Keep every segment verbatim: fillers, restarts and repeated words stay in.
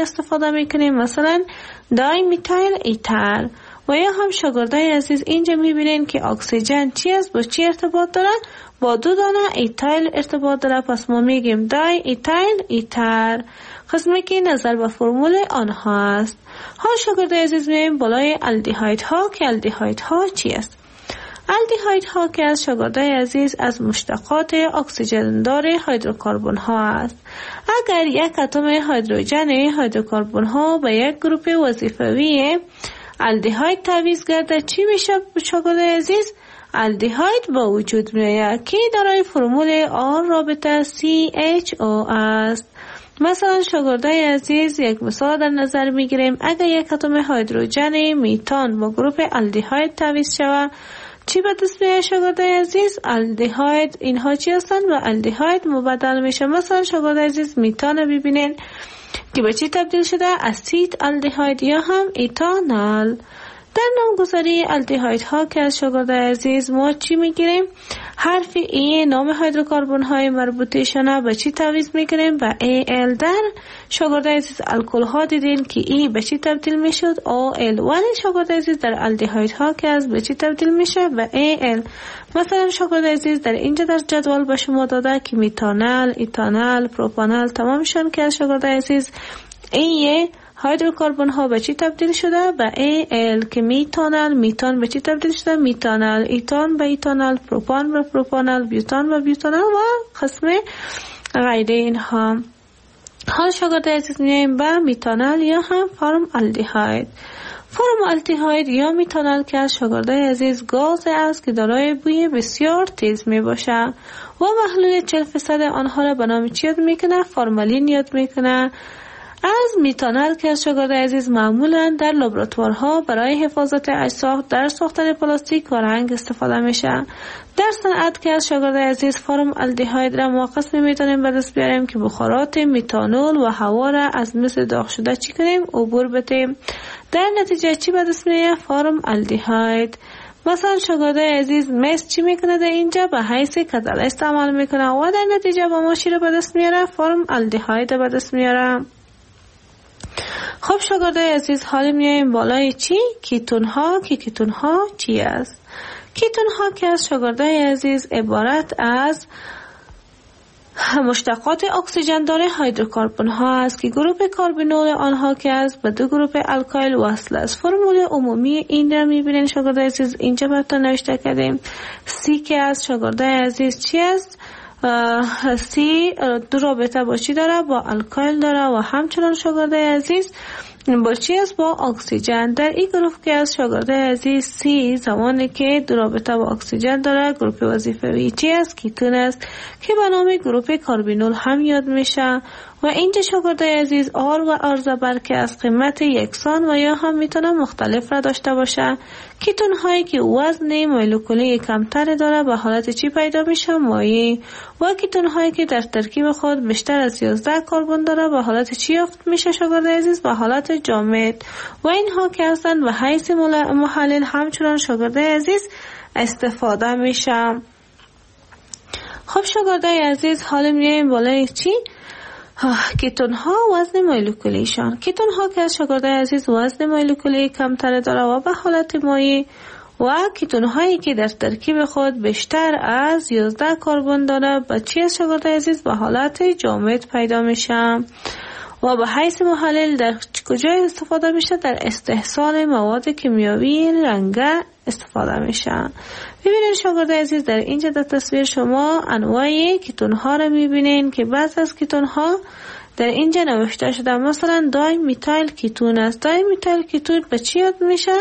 استفاده میکنیم، مثلا دای میتایل ایتر. و یا هم شاگردای عزیز اینجا میبینین که اکسیژن چی است، با چی ارتباط داره؟ با دو دانه ایتایل ارتباط داره، پس ما میگیم دای ایتایل ایتر، قسمی که نظر به فرمول آنها است. ها شاگردای عزیز میایم بالای الدیهاید ها که الدیهاید ها چی است؟ الدیهاید ها که از شاگردای عزیز از مشتقات اکسیژن دار هیدروکربن ها است. اگر یک اتم هیدروژن هیدروکربن ها به یک گروپ وظیفوی الدیهاید تعویض گرده چی میشه شاگردای عزیز؟ الدیهاید با وجود میآید که دارای فرمول آر رابطه سی اچ او است. مثلا شاگردای عزیز یک مثال در نظر میگیریم. اگر یک اتم هیدروژن میتان با گروپ الدیهاید تعویض شود چی به دست میاد شاگردای عزیز؟ الدیهاید. اینها چی هستند؟ و الدیهاید مبدل میشه. مثلا شاگردای عزیز میتان رو ببینین که به چی تبدیل شده؟ اسید الدیهاید یا هم ایتانال. در نامگذاری الدیهاید ها که از شاگردای عزیز ما چی میگیریم؟ حرف ای نام هیدروکربن های مربوطه‌شان به چی تعویض میگیریم؟ به ای ال. در شاگردای عزیز الکل ها دیدین که ای به چی تبدیل میشد؟ او ال. ولی شاگردای عزیز در الدیهاید ها که از به چی تبدیل میشه؟ به ای ال. مثلا شاگردای عزیز در اینجا در جدول به شما داده که میتانال، ایتانال، پروپانال تمامشان که از شاگردای عزیز ای هیدروکربن ها به چی تبدیل شده؟ به ای ال. که میتانال، میتان به چی تبدیل شده؟ میتانال، ایتان به ایتانال، پروپان به پروپانال، بیوتان به بیوتانال و قسم غیره اینها. حال شاگردای عزیز میایم به میتانال یا هم فرم الدیهاید. فرم الدیهاید یا میتانال که از شاگردای عزیز گاز است که دارای بوی بسیار تیز می باشه و محلول چهل درصد آنها را به نام چی یاد میکنه؟ فرمالین یاد میکنه. از میتانال که از شاگردای عزیز معمولا در لابراتوارها برای حفاظت اجسام در ساختن پلاستیک و رنگ استفاده میشه. در صنعت که از شاگردای عزیز فرم الدیهاید را ما قسم میتونیم به دست بیاریم که بخارات میتانول و هوا را از مثل داغ شده چی کنیم؟ عبور بدیم. در نتیجه چی به دست میاد؟ فرم الدیهاید. مثلا شاگردای عزیز مس چی میکنه؟ در اینجا به حیث کتل استعمال میکنه و در نتیجه با ما چی را به دست میاره؟ فرم الدیهاید به دست میاره. خب شاگردای عزیز حالا میایم بالای چی؟ کیتون ها. که کیتون ها چی است؟ کیتون ها که از شاگردای عزیز عبارت از مشتقات اکسیژن داره هیدروکربن ها است که گروپ کاربینول آنها که از به دو گروپ الکایل وصل است. فرمول عمومی این را میبینین شاگردای عزیز اینجا براتون نوشته کردیم. سی که از شاگردای عزیز چی است؟ سی دو رابطه با چی داره؟ با الکایل داره و همچنان شاگردای عزیز با چی است؟ با اکسیژن. در این گروه که از شاگردای عزیز سی زمانی که دو رابطه با اکسیژن داره گروپ وظیفه‌ای چی است؟ کیتون است که به نام گروپ کاربینول هم یاد میشه. و اینجا شاگردای عزیز آر و آر زبر که از قیمت یکسان و یا هم میتونه مختلف را داشته باشه. کیتون هایی که وزن مولکولی کمتر داره به حالت چی پیدا میشه؟ مایع. و کیتون هایی که در ترکیب خود بیشتر از یازده کربن داره به حالت چی یافت میشه شاگردای عزیز؟ به حالت جامد. و اینها که هستن به حیث محلل همچنان شاگردای عزیز استفاده میشه. خب شاگردای عزیز حالا میایم بالای چی؟ کیتون ها وزن مولکولیشان. کیتون ها که از شاگردای عزیز وزن مولکولی کمتر داره و به حالت مایع و کیتون هایی که در ترکیب خود بیشتر از یازده کربن داره به چی از شاگردای عزیز؟ به حالت جامد پیدا میشه. و به حیث محلل در کجا استفاده میشه؟ در استحصال مواد کیمیاوی رنگه استفاده میشه. ببینید شاگردای عزیز در اینجا در تصویر شما انواع کیتون ها رو میبینین که بعض از کیتون ها در اینجا نوشته شده. مثلا دای میتایل کیتون است. دای میتایل کیتون به چی یاد میشه؟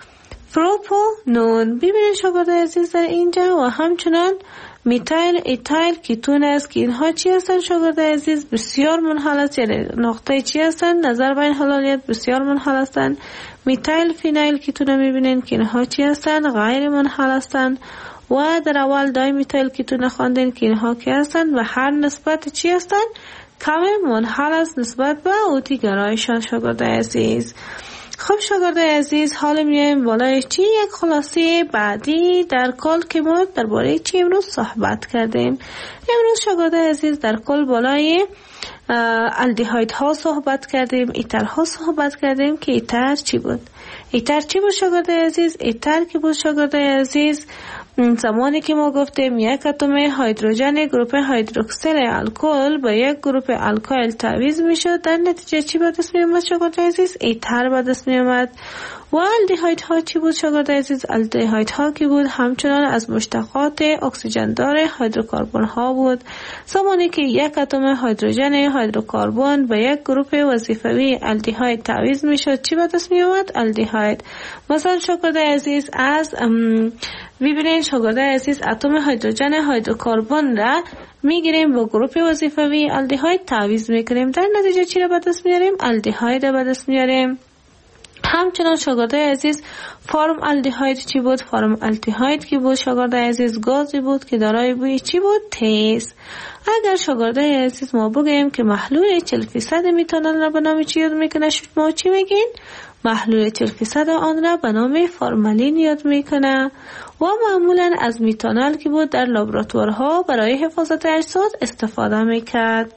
پروپانون. ببینید شاگردای عزیز در اینجا و همچنان میتایل ایتایل کیتون است که اینها چی هستن شاگردای عزیز؟ بسیار منحل است. یعنی نقطه چی هستن؟ نظر به این حلالیت بسیار منحل هستن. میتایل فینایل کیتون رو میبینین که اینها چی هستن؟ غیر منحل هستن. و در اول دای میتایل کیتون خواندین که اینها کی هستن و هر نسبت چی هستن؟ کم منحل است نسبت به اوتی گرایشان شاگردای عزیز. خب شاگردای عزیز حالا میایم بالای چی؟ یک خلاصه بعدی در کل که ما درباره چی امروز صحبت کردیم. امروز شاگردای عزیز در کل بالای الدهاید ها صحبت کردیم، ایتر ها صحبت کردیم که ایتر چی بود. ایتر چی بود شاگرده عزیز؟ ایتر که بود شاگرده عزیز زمانی که ما گفتیم یک اتم هیدروژن گروپ هیدروکسیل الکل با یک گروپ الکایل تعویض میشد، در نتیجه چی به دست می اومد شاگرده عزیز؟ ایتر به دست می اومد. و الدهاید ها چی بود شاگرده عزیز؟ الدهاید ها که بود همچنان از مشتقات اکسیژن دار هیدروکربن ها بود. زمانی که یک اتم هیدروژن هیدروکربن با یک گروپ وظیفوی الدهاید تعویض میشد چی به دست می اومد؟ الدهاید. مثلا شاگرده عزیز از ببینید شاگرده عزیز اتم هیدروژن هیدروکربن را میگیریم با گروپ وظیفوی الدهاید تعویض میکنیم، در نتیجه چی را به دست میاریم؟ الدهاید را به دست میاریم. همچنان شاگرده عزیز فرم الدهاید چی بود؟ فرم الدهاید که بود شاگرده عزیز گازی بود که دارای بوی چی بود؟ تیز. اگر شاگرده عزیز ما بگیم که محلول چهل فیصد میتانول را به نام چی یاد میکنه، شما چی میگین؟ محلول چهل فیصد آن را به نام فرمالین یاد میکنه و معمولا از میتانول که بود در لابراتوارها برای حفاظت اجساد استفاده میکرد.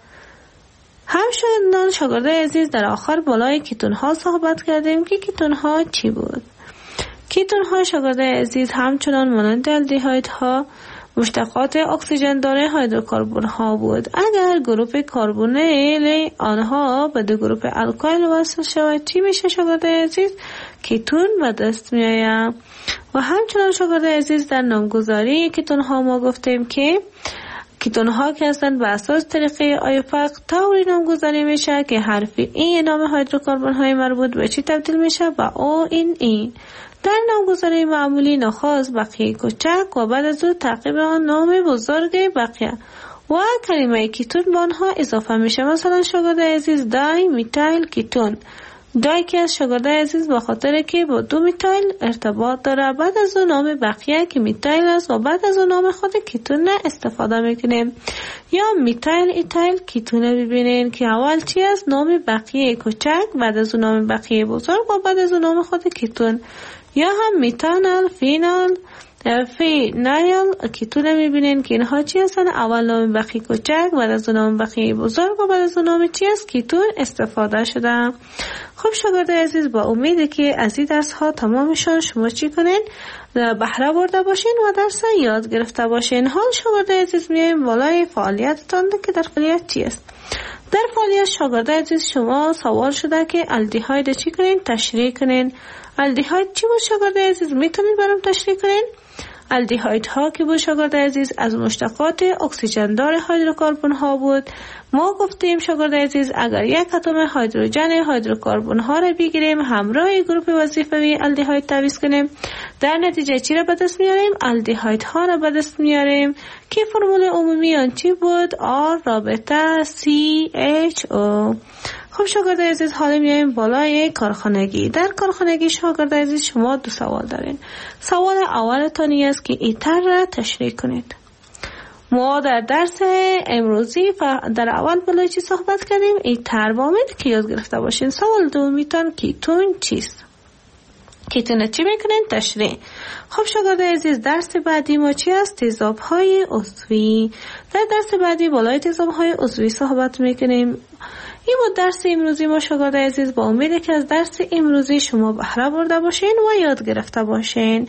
همچنان شاگرده عزیز در آخر بالای کیتون ها صحبت کردیم که کیتون ها چی بود. کیتون ها شاگرده عزیز همچنان مانند الدهاید ها مشتقات اکسیژن دار هیدروکربن ها بود. اگر گروپ کربونیل آنها به دو گروپ الکایل وصل شود چی میشه شاگرده عزیز؟ کیتون به دست می آید. و همچنان شاگرده عزیز در نامگذاری کیتون ها ما گفتیم که کیتون ها که هستند به اساس طریقه آیوپاک طوری نامگذاری میشه که حرف ای نام هیدروکربن های مربوط به چی تبدیل میشه؟ به او این ای. در نامگذاری معمولی نخست بقیه کوچک و بعد از او تعقیب آن نام بزرگ بقیه و کلمه کیتون به آنها اضافه میشه. مثلا شاگرده عزیز دای میتایل کیتون. دای که از شاگرده عزیز به خاطر که با دو میتایل ارتباط داره، بعد از اون نام بقیه که میتایل است و بعد از اون نام خود کیتون استفاده میکنیم. یا میتایل ایتایل کیتون ببینین که اول چی است؟ نام بقیه کوچک، بعد از اون نام بقیه بزرگ و بعد از اون نام خود کیتون. یا هم میتانال فینال فینایل کیتون میبینین که اینها چی هستن؟ اول نام بقیه کوچک، بعد از اون نام بقیه بزرگ و بعد از اون نام چی است؟ کیتون استفاده شده. خب شاگرده عزیز با امیده که از این درس ها تمامشان شما چی کنین؟ بهره برده باشین و درس یاد گرفته باشین. حال شاگرده عزیز میایم بالای فعالیتتان که در فعالیت چی است؟ در فعالیت شاگرده عزیز شما سوال شده که الدهاید چی کنین؟ تشریح کنین. الدهاید چی بود شاگرده عزیز؟ میتونید برام تشریح کنین؟ الدهاید ها که بود شاگرده عزیز از مشتقات اکسیژن دار هیدروکربن ها بود. ما گفتیم شاگرده عزیز اگر یک اتم هیدروژن هیدروکربن ها را بگیریم همراه گروپ وظیفوی الدهاید تعویض کنیم، در نتیجه چی را به دست میاریم؟ الدهاید ها را به دست میاریم که فرمول عمومی آن چی بود؟ R رابطه سی اچ او. خب شاگرده عزیز حالا میایم بالای کارخانگی. در کارخانگی شاگرده عزیز شما دو سوال دارین. سوال اولتان است که ایتر را تشریح کنید. ما در درس امروزی در اول بالای چی صحبت کردیم؟ ایتر با امید که یاد گرفته باشین. سوال دومیتان کیتون چیست؟ کیتون چی میکنین؟ تشریح. خب شاگرده عزیز درس بعدی ما چی است؟ تیزاب های عضوی. در درس بعدی بالای تیزاب های عضوی صحبت میکنیم. این بود درس امروزی ما شاگرده عزیز. با امید که از درس امروزی شما بهره برده باشین و یاد گرفته باشین.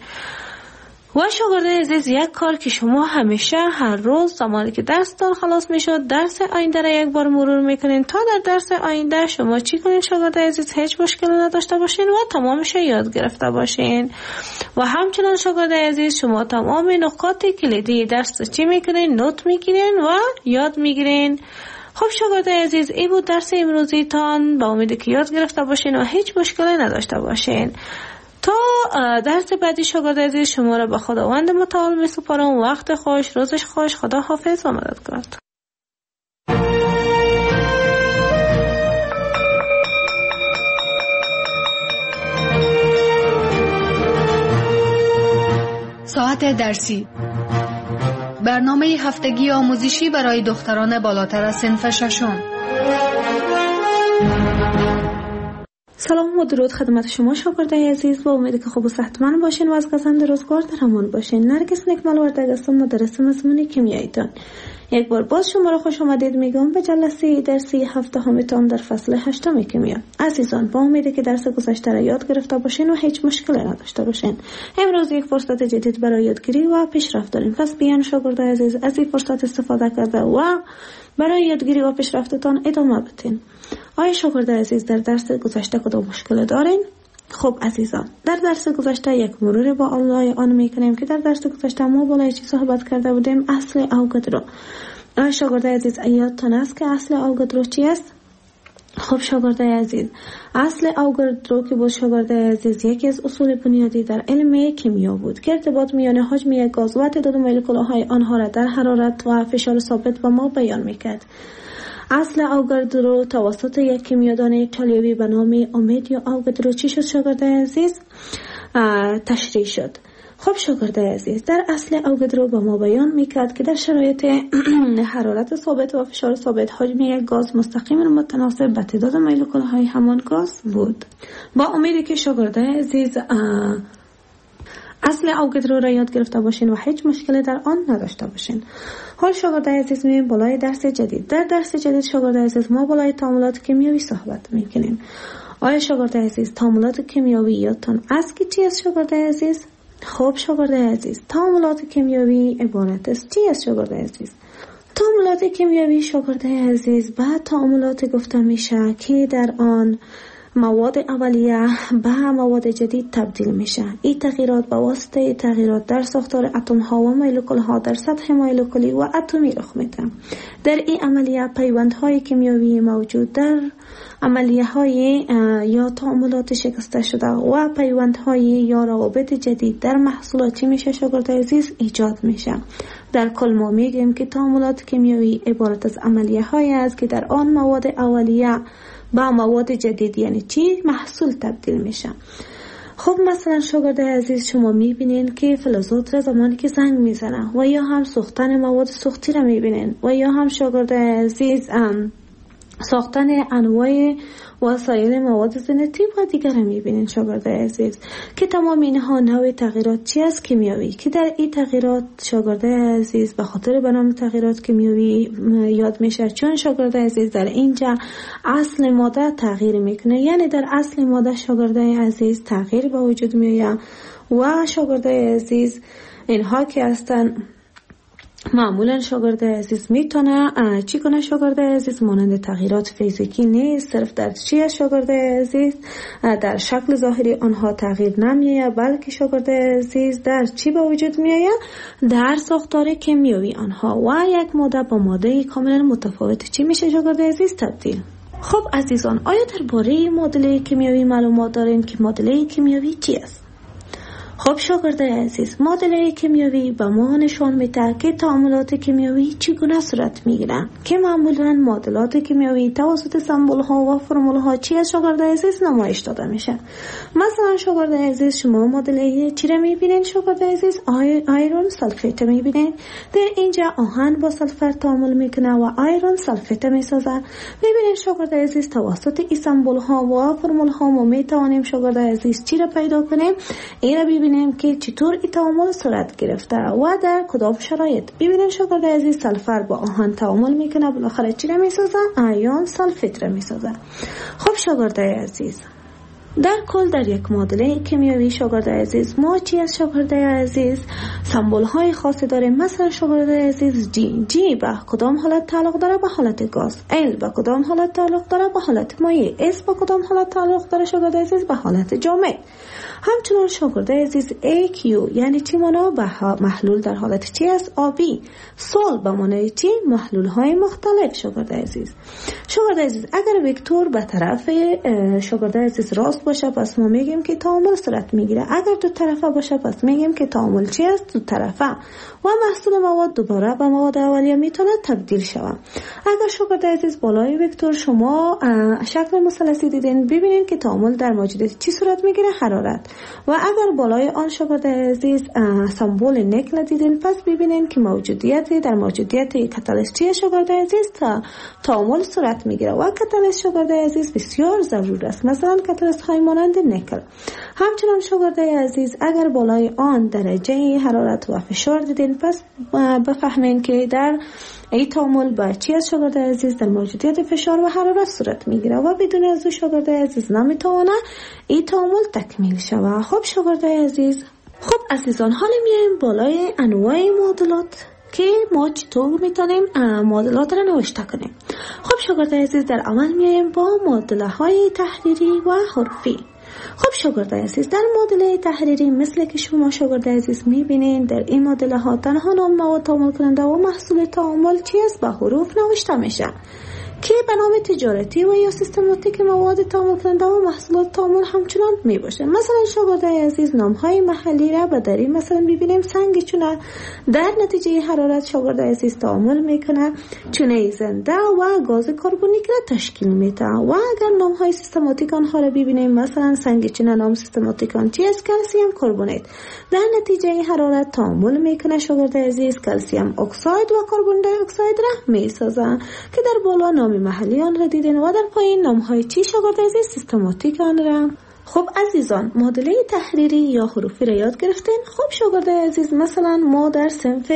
و شاگرده عزیز یک کار که شما همیشه هر روز زمانی که درستان خلاص میشد درس آینده را یک بار مرور میکنین تا در درس آینده شما چی کنین شاگرده عزیز؟ هیچ مشکلی نداشته باشین و تمامش یاد گرفته باشین. و همچنان شاگرده عزیز شما تمام نکات کلیدی درس چی میکنین؟ نوت میگیرین و یاد میگیرین. خب شاگرده عزیز این بود درس امروزی تان. با امید که یاد گرفته باشین و هیچ مشکلی نداشته باشین. تا درس بعدی شاگرده عزیز شما را به خداوند متعال می سپارم. وقت خوش، روزش خوش، خدا حافظ و مددکار. ساعت درسی، برنامه هفتگی آموزشی برای دختران بالاتر از صنف ششم. سلام و درود خدمت شما شاگردای عزیز، با امید که خوب و صحتمند باشین و از گزند روزگار در امان باشین. نرگس نکمل وردگ هستم، مدرس مضمون کیمیاییتان. یک بار باز شما را خوش آمدید میگم به جلسه درسی هفته همیتان در فصل هشتم کیمیا. عزیزان، با امیدی که درس گذشته را یاد گرفته باشین و هیچ مشکلی نداشته باشین. امروز یک فرصت جدید برای یادگیری و پیشرفت داریم. پس بیان شاگردای عزیز از این فرصت استفاده کرده و برای یادگیری و پیشرفتتان ادامه بدین. آیا شاگردای عزیز در درس گذشته کدام مشکل دارین؟ خب عزیزان، در درس گذشته یک مرور با اولای آن میکنیم که در درس گذشته ما بالای چی صحبت کرده بودیم؟ اصل اوگادرو. آیا شاگردای عزیز یادتان است که اصل اوگادرو چی است؟ خب شاگردای عزیز، اصل اوگادرو که بود شاگردای عزیز یکی از اصول بنیادی در علم کیمیا بود که ارتباط میان حجم یک گاز و تعداد مولکول‌های آنها را در حرارت و فشار ثابت به ما بیان میکرد. اصل اوگادرو توسط یک کیمیادان ایتالیایی به نام آمدیو اوگادرو چی شد شاگردای عزیز؟ تشریح شد. خب شاگردای عزیز، در اصل اوگادرو به ما بیان میکرد که در شرایط حرارت ثابت و فشار ثابت حجم یک گاز مستقیما متناسب به تعداد مولکول‌های همان گاز بود. با امیدی که شاگردای عزیز اصل اوگادرو را یاد گرفته باشین و هیچ مشکلی در آن نداشته باشین. حال شاگردای عزیز می‌بینیم بالای درس جدید. در درس جدید شاگردای عزیز ما بالای تعاملات کیمیایی صحبت می‌کنیم. آیا شاگردای عزیز تعاملات کیمیایی یادتان است که چی است شاگردای عزیز؟ خب شاگردای عزیز، تعاملات کیمیایی عبارت است چی است شاگردای عزیز؟ تعاملات کیمیایی شاگردای عزیز بعد تعاملات گفته میشه که در آن مواد اولیه به مواد جدید تبدیل میشه. این تغییرات به واسطه تغییرات در ساختار اتم ها و مولکول ها در سطح مولکولی و اتمی رخ میده. در این عملیه پیوند های کیمیایی موجود در عملیه های یا تعاملات شکسته شده و پیوند های یا روابط جدید در محصولاتی میشه شاگردای عزیز ایجاد میشه. در کل ما میگیم که تعاملات کیمیایی عبارت از عملیه های است که در آن مواد اولیه با مواد جدید یعنی چی محصول تبدیل میشه. خب مثلا شاگردای عزیز شما میبینین که فلزات را زمانی که زنگ میزنه و یا هم سوختن مواد سوختی را میبینین و یا هم شاگردای عزیز ام ساختن انواع وسایل مواد زینتی و دیگر میبینین شاگردای عزیز که تمام اینها نوع تغییرات چی است کیمیایی که در این تغییرات شاگردای عزیز به خاطر به نام تغییرات کیمیایی یاد میشه، چون شاگردای عزیز در اینجا اصل ماده تغییر میکنه، یعنی در اصل ماده شاگردای عزیز تغییر به وجود میاد و شاگردای عزیز اینها که هستن معمولا شاگردای عزیز میتونه چی کنه شاگردای عزیز؟ مانند تغییرات فیزیکی نیست، صرف در چی شاگردای عزیز؟ در شکل ظاهری آنها تغییر نمیآید، بلکه شاگردای عزیز در چی به وجود میآید؟ در ساختار کیمیایی آنها و یک ماده با ماده کاملا متفاوت چی میشه شاگردای عزیز؟ تبدیل. خب عزیزان، آیا درباره معادله کیمیایی معلومات دارین که معادله کیمیایی چی است؟ خب شاگردای عزیز، معادله کیمیایی به ما نشان میده که تعاملات کیمیایی چگونه صورت میگیرن که معمولا معادلات کیمیایی توسط سمبل ها و فرمول ها چی از شاگردای عزیز نمایش داده میشه. مثلا شاگردای عزیز شما معادله چی را میبینین شاگردای عزیز؟ آی آیرون سلفیت میبینین. در اینجا آهن با سلفر تعامل میکنه و آیرون سلفیت میسازه. میبینین شاگردای عزیز توسط این سمبل ها و فرمول ها ما میتوانیم شاگردای عزیز چی را پیدا کنیم؟ این را ببینیم که چطور این تعامل صورت گرفته و در کدام شرایط. ببینید شاگردای عزیز سلفر با آهن تعامل میکنه، بالاخره چی را میسازه؟ آیون سلفیت را میسازه. خب شاگردای عزیز، در کل در یک معادله کیمیایی شاگردای عزیز ما چی از شاگردای عزیز؟ سمبل های خاصی داریم. مثلا شاگردای عزیز جی جی به کدام حالت تعلق داره؟ به حالت گاز. ال به کدام حالت تعلق داره؟ به حالت مایع. اس به کدام حالت تعلق داره شاگردای عزیز؟ به حالت جامد. همچنان شاگردای عزیز ای کیو یعنی چی مانا؟ به محلول در حالت چی است؟ آبی. سول به معنای چی؟ محلول های مختلف شاگردای عزیز. شاگردای عزیز اگر وکتور به طرف شاگردای عزیز راست جفت باشه پس ما میگیم که تعامل صورت میگیره. اگر دو طرفه باشه پس میگیم که تعامل چی است؟ دو طرفه. و محصول مواد دوباره به مواد اولیه میتونه تبدیل شود. اگر شاگرد عزیز بالای وکتور شما شکل مثلثی دیدین، ببینید که تعامل در موجودیت چی صورت میگیره؟ حرارت. و اگر بالای آن شاگرد عزیز سمبل نیکل دیدین، پس ببینید که موجودیت در موجودیت کاتالیست شاگرد عزیز تا تعامل صورت میگیره و کاتالیست شاگرد عزیز بسیار ضروری است. مثلا کاتالیست های مانند نیکل. همچنان شاگرد عزیز اگر بالای آن درجه حرارت و فشار دیدین، پس بفهمین که در ای تعامل با چی از شاگرد عزیز در موجودیت فشار و حرارت صورت میگیره و بدون از او شاگرد عزیز نمیتونه ای تعامل تکمیل شود. خب شاگرد عزیز، خب عزیزان، حالا میایم بالای انواع معادلات که ما چطور میتونیم معادلات را نوشته کنیم. خب شاگرد عزیز، در اول میایم با معادله های تحریری و حروفی. خب شاگرد عزیز، در معادله تحریری مثل که شما شاگرد عزیز میبینین، در این معادله ها تنها نام مواد تعامل کننده و محصول تعامل چی است؟ با حروف نوشته میشه که به نام تجارتی و یا سیستماتیک مواد تعامل کننده و محصولات تعامل همچنان می باشه. مثلا شاگرد عزیز نام های محلی را به دری مثلا ببینیم سنگ چونه در نتیجه حرارت شاگرد عزیز تعامل میکنه چونه زنده و گاز کربونیک را تشکیل میده. و اگر نام های سیستماتیک آنها را ببینیم، مثلا سنگ چونه نام سیستماتیک آن چی است؟ کلسیم کربونیت. در نتیجه حرارت تعامل میکنه شاگرد عزیز کلسیم اکساید و کربن دی اکساید را میسازه که در بالا نام محلی آن را دیدین و در پایین نام های چی شاگرد عزیز؟ سیستماتیک آن را. خب عزیزان، معادله تحریری یا حروفی را یاد گرفتین. خب شاگرد عزیز، مثلا ما در صنف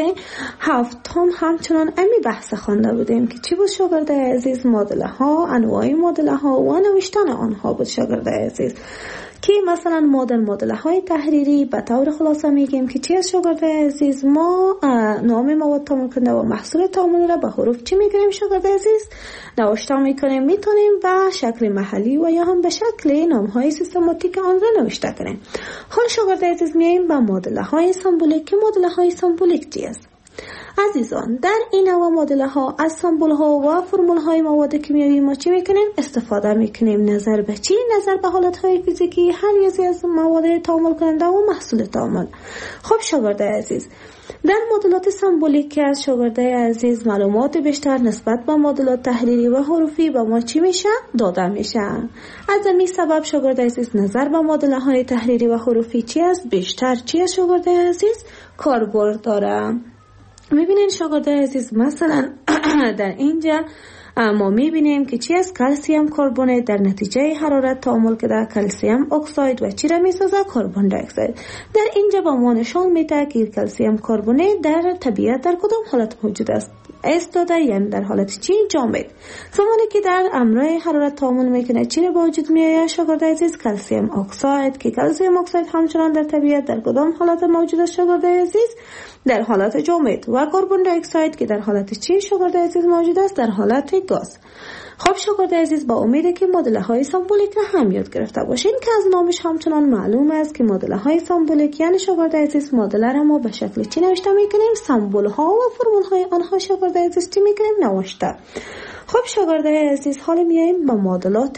هفتم همچنان امی بحث خوانده بودیم که چی بود شاگرد عزیز؟ معادله ها، انواع معادله ها و نوشتن آنها بود شاگرد عزیز. که مثلا ما در معادله های تحریری به طور خلاصه میگیم که چی از شاگرد عزیز؟ ما نام مواد تعامل کننده و محصول تعامل را به حروف چی میگیریم شاگرد عزیز؟ نوشته میکنیم. میتونیم به شکل محلی و یا هم به شکل نام های سیستماتیک آن را نوشته کنیم. حال شاگرد عزیز میایم به معادله های سمبولیک. که معادله های سمبولیک چی است؟ عزیزان، در این نوع معادله ها از سمبل ها و فرمول های مواد کیمیایی ما چی میکنیم؟ استفاده میکنیم. نظر به چی؟ نظر به حالت های فیزیکی هر یکی از مواد تعامل کننده و محصول تعامل. خب شاگرد عزیز، در معادلات سمبولیک که از شاگرد عزیز معلومات بیشتر نسبت به معادلات تحریری و حروفی به ما چی میشه؟ داده میشه. از همین سبب شاگرد عزیز نظر به معادله های تحریری و حروفی چی است؟ بیشتر چی است شاگرد عزیز؟ کاربرد داره. میبینین شاگرد عزیز، مثلا در اینجا ما میبینیم که چی است؟ کلسیم کربونیت در نتیجه حرارت تعامل کرده کلسیم اکساید و چی را میسازه؟ کربن دی اکساید. در اینجا با ما نشان میده که کلسیم کربونیت در طبیعت در کدام حالت موجود است؟ استاده، یعنی در حالت چی؟ جامد. زمانی که در امرای حرارت تعامل میکنه چی را به وجود میآید شاگرد عزیز؟ کلسیم اکساید. که کلسیم اکساید همچنان در طبیعت در کدام حالت موجود است شاگرد عزیز؟ در حالت جامد. و کربن دی اکساید که در حالت چی شاگرد عزیز موجود است؟ در حالت گاز. خب شاگرد عزیز، با امیده که معادله های سمبولیک را هم یاد گرفته باشین که از نامش همچنان معلوم است که معادله های سمبولیک یعنی شاگرد عزیز معادله را ما به شکل چی نوشته میکنیم؟ سمبل ها و فرمول های آنها شاگرد عزیز چی میکنیم؟ نوشته. خب شاگرد عزیز، حالا میایم به معادلات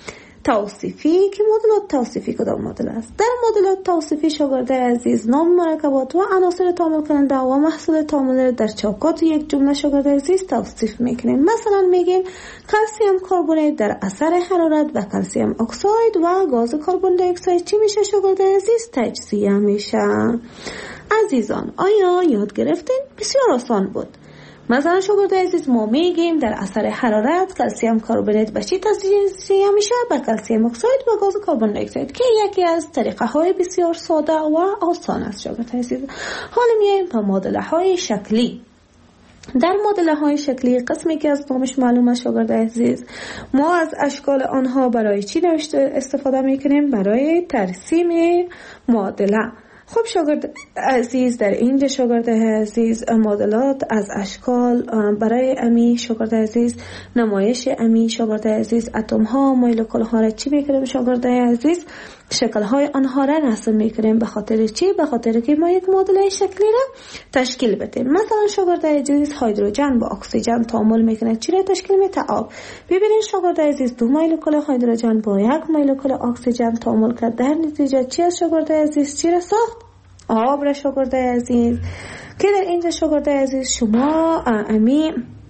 توصیفی. که معادلات توصیفی کدام معادله است؟ در معادلات توصیفی شاگرد عزیز نام مرکبات و عناصر تعامل کننده و محصول تعامل در چوکات یک جمله شاگرد عزیز توصیف میکنیم. مثلا میگیم کلسیم کربونیت در اثر حرارت و کلسیم اکساید و گاز کربن دی اکساید چی میشه شاگرد عزیز؟ تجزیه میشه. عزیزان، آیا یاد گرفتین؟ بسیار آسان بود. مثلا شاگرد عزیز، ما میگیم در اثر حرارت کلسیم کربونیت به چی تجزیه میشه؟ به کلسیم اکساید و گاز کربن دی اکساید که یکی از طریقه های بسیار ساده و آسان است شاگرد عزیز. حالا میایم به معادله های شکلی. در معادله های شکلی قسمی که از نامش معلوم است شاگرد عزیز، ما از اشکال آنها برای چی نوشته استفاده میکنیم؟ برای ترسیم معادله. خب شاگرد عزیز، در اینجا شاگرد عزیز مدلات از اشکال برای امی شاگرد عزیز، نمایش امی شاگرد عزیز، اتم ها، مولکول ها را چی میکنیم شاگرد عزیز؟ شکل های آنها را رسم میکنیم. به خاطر چی؟ به خاطر که ما یک معادله شکلی را تشکیل بدیم. مثلا شاگرد عزیز هیدروژن با اکسیژن تعامل میکنه، چی را تشکیل میده؟ آب. ببینید شاگرد عزیز دو مولکول هیدروژن با یک مولکول اکسیژن تعامل کرد، در نتیجه چی از شاگرد عزیز چی را ساخت؟ آب را شاگرد عزیز. که در اینجا شاگرد عزیز شما امی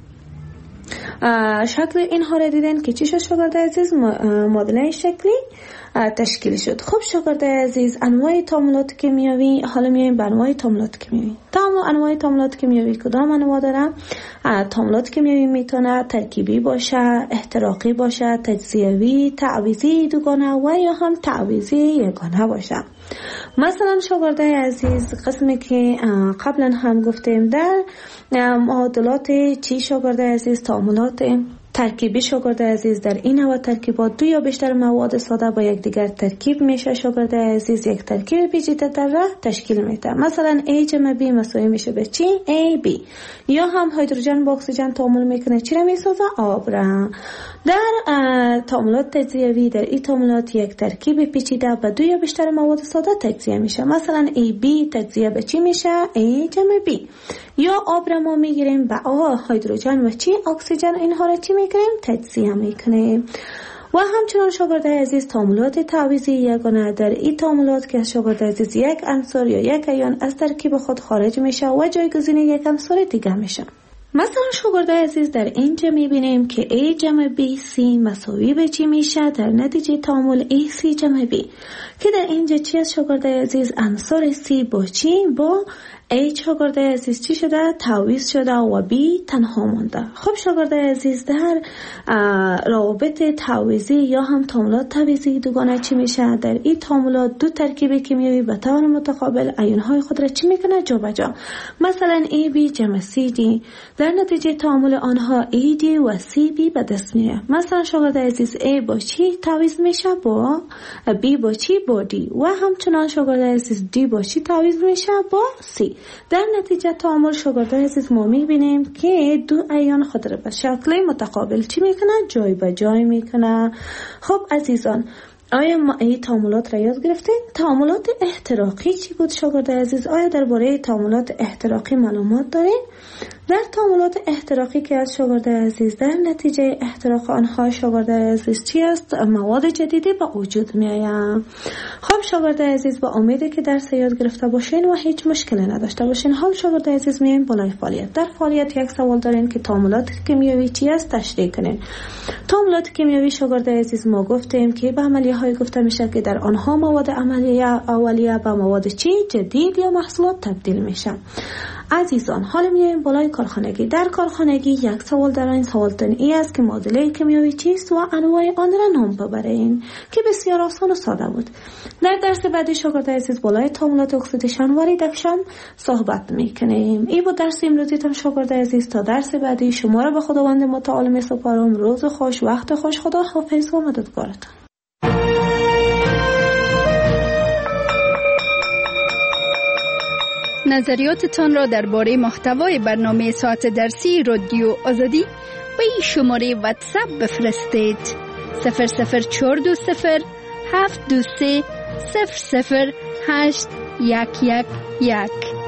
شکل اینها را دیدن که چی شد شاگرد عزیز؟ معادله شکلی تشکیل شد. خب شاگرد عزیز انواع تعاملات کیمیایی، حالا میایم به انواع تعاملات کیمیایی. تمام انواع تعاملات کیمیایی کدام انواع داره؟ تعاملات کیمیایی میتونه ترکیبی باشه، احتراقی باشه، تجزیوی، تعویضی دوگانه و یا هم تعویضی یگانه باشه. مثلا شاگرد عزیز قسمی که قبلا هم گفتیم در معادلات چی شاگرد عزیز؟ تعاملات ترکیبی شاگرد عزیز، در این نوع ترکیبات دو یا بیشتر مواد ساده با یک دیگر ترکیب میشه شاگرد عزیز یک ترکیب پیچیده تر را تشکیل میده. مثلا A جمع B مساوی میشه به چی؟ A B. یا هم هیدروژن با اکسیژن تعامل میکنه، چی را میسازه؟ آب را. در تعاملات تجزیوی، در این تعاملات یک ترکیب پیچیده با دو یا بیشتر مواد ساده تجزیه میشه. مثلا A B تجزیه به چی میشه؟ A جمع B. یا آب را ما میگیریم با آ هیدروژن و چی؟ اکسیژن، اینها را چی میکنیم؟ تجزیه میکنیم. و همچنان شاگرد عزیز تعاملات تعویضی یگانه، در این تعاملات که شاگرد عزیز یک عنصر یا یک ایون از ترکیب خود خارج میشه و جایگزین یک عنصر دیگه میشه. مثلا شاگرد عزیز در اینجا میبینیم که A جمع B C مساوی به چی میشه؟ در نتیجه تعامل A C جمع B که در اینجا چی از شاگرد عزیز؟ عنصر C با چی؟ با A شاگرد عزیز چی شده؟ تعویض شده و B تنها مونده. خب شاگرد عزیز در روابط تعویضی یا هم تعاملات تعویضی دوگانه چی میشه؟ در این تعاملات دو ترکیب کیمیایی به طور متقابل ایون‌های خود را چی میکنه؟ جابجا. مثلا A B جمع C D، در نتیجه تعامل آنها A D و C B به دست میاد. مثلا شاگرد عزیز A با چی تعویض میشه؟ با B با چی؟ با D. و همچنان شاگرد عزیز D با چی تعویض میشه؟ با C. در نتیجه تعامل شاگرد عزیز ما میبینیم که دو ایون خود را به شکل متقابل چی میکنه؟ جای به جای میکنه. خب عزیزان، آیا ما این تعاملات را یاد گرفتیم؟ تعاملات احتراقی چی بود شاگرد عزیز؟ آیا درباره تعاملات احتراقی معلومات دارین؟ در تعاملات احتراقی که از شاگرد عزیز در نتیجه احتراق آنها شاگرد عزیز چی است؟ مواد جدیدی به وجود می آید. خب شاگرد عزیز با امیده که درس یاد گرفته باشین و هیچ مشکلی نداشته باشین. حال شاگرد عزیز میایم بالای فعالیت. در فعالیت یک سوال دارین که تعاملات کیمیایی چی است؟ تشریح کنین. تعاملات کیمیایی شاگرد عزیز ما گفتیم که به عملیه های گفته میشه که در آنها مواد عملیه اولیه به مواد چی؟ جدید یا محصولات تبدیل میشه. عزیزان حالا میایم بالای کارخانگی. در کارخانگی یک سوال در این سوالتون ای است که معادله کیمیایی چیست و انواع آن را نام ببرین که بسیار آسان و ساده بود. در درس بعدی شاگرد عزیز بالای تعاملات اکسیدیشن و ریدکشن صحبت میکنیم. این بود درس امروزیتون شاگرد عزیز. تا درس بعدی شما را به خداوند متعال میسپارم. روز خوش، وقت خوش، خدا حافظ و مددگارتون. نظریاتتان را درباره محتوای برنامه ساعت درسی رادیو آزادی به این شماره واتساپ بفرستید: صفر صفر چهار دو صفر هفت دو سه صفر صفر هشت یک یک یک.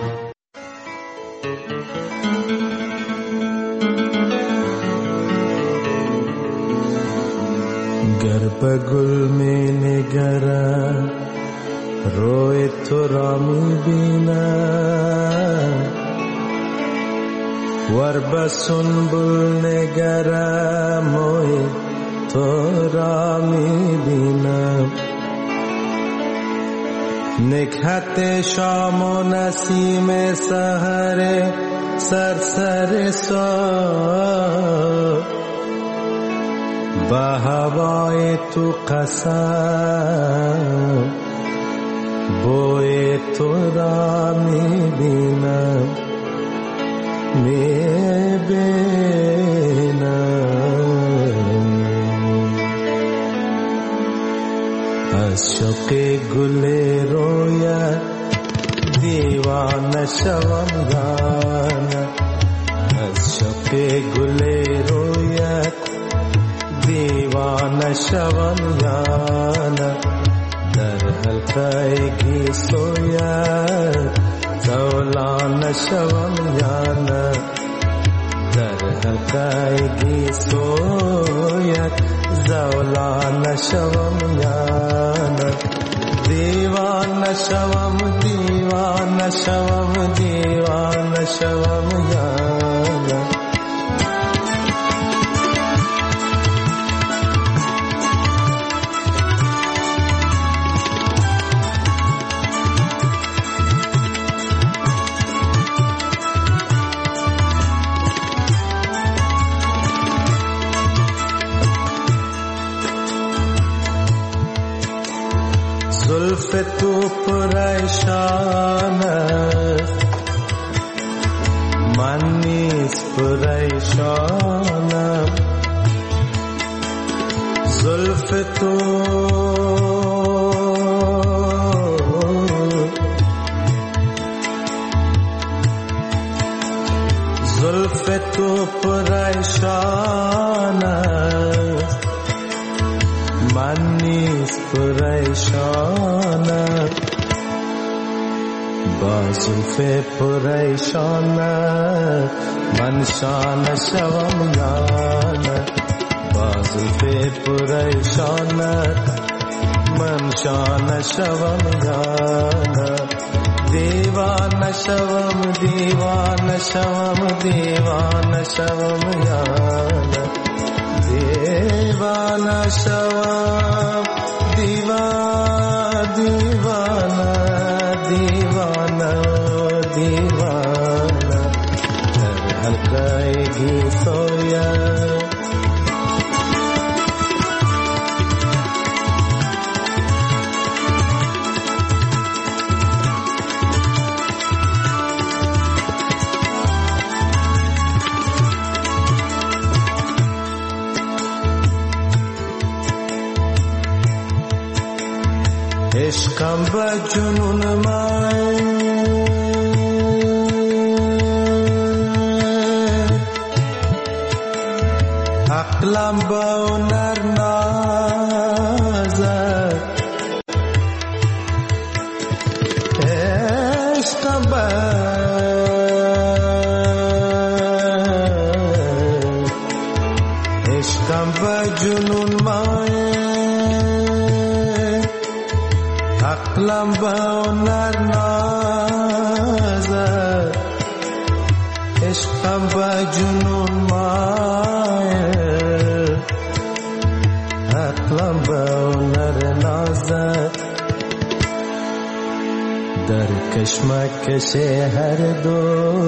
گر به گل می نگرم روی تو را می بینم، ور به سنبل نگرم موی تو را می بینم. نکهت شام و نسیم سحر سرسر سا، به هوای تو قسم بوی تو را می بینم می بینم. از شوق گل رویت دیوانه شوم یا نه از شوق گل رویت دیوانه شوم یا نه در حلقه گیسویت زولانه شوم یا نه در حلقه گیسویت زولانه شوم یا نه دیوانه شوم دیوانه شوم دیوانه شوم یا نه زلف تو پریشان است من نیز پریشانم زلف تو زلف تو پریشان است من نیز پریشانم با زلف پریشانم من شانه شوم یا نه با زلف پریشانم من شانه شوم یا نه دیوانه شوم دیوانه شوم دیوانه شوم یا نه دیوانه شوم دیوانه دیوانه دیوانه دیوانه در حلقه گیسویت عشقم به جنون من عقلم به هنر نازد عشقم به عشقم به جنون من عقلم به هنر نازد عشقم به جنون مایل عقلم به هنر نازد در کشمکش هر دو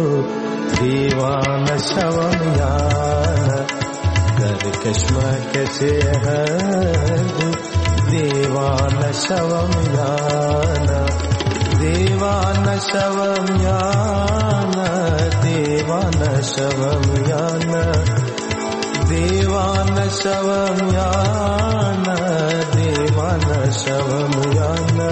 دیوانه شوم یا نه در کشمکش هر دو دیوانه شوم یا نه دیوانه شوم یا نه دیوانه شوم یا نه دیوانه شوم یا نه دیوانه شوم یا نه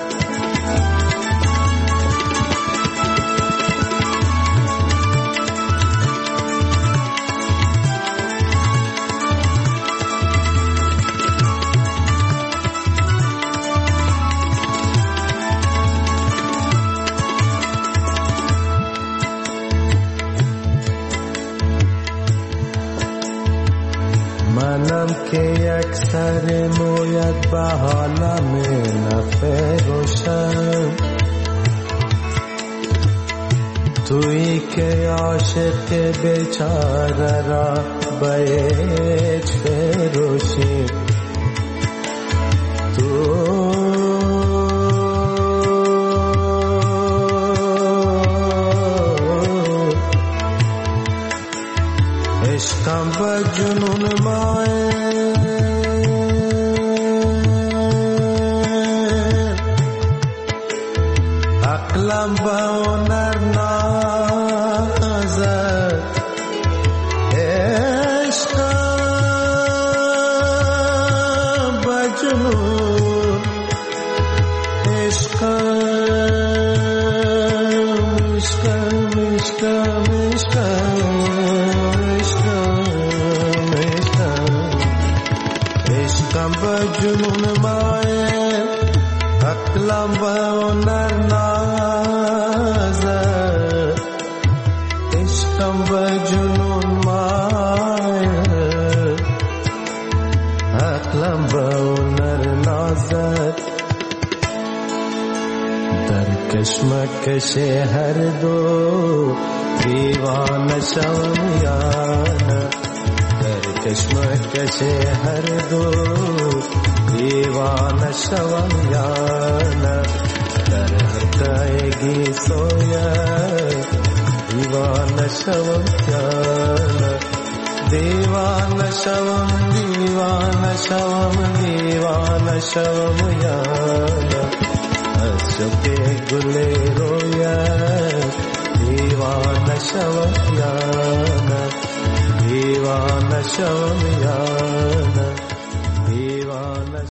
منم که یک سر مویت به حالم نفروشم تویی که عاشق بیچاره را به هیچ فروشی تو عشقم به جنون مایه عقلم به هنر نازد عشقم به جنون عشقم इष्कम इष्कम इष्कम इष्कम इष्कम जुनून माए अकलम नर नाज इष्कम जुनून माए अकलम नर नाज दर कश्मकश हर दो दीवान शवयान दर कश्मकश हर दो दीवान शवयान दर हताएगी सोया दीवान शवयान दीवान शवम दीवान शवम दीवान शवयान अशोके गुले रोया दीवान शवयान दीवान शवयान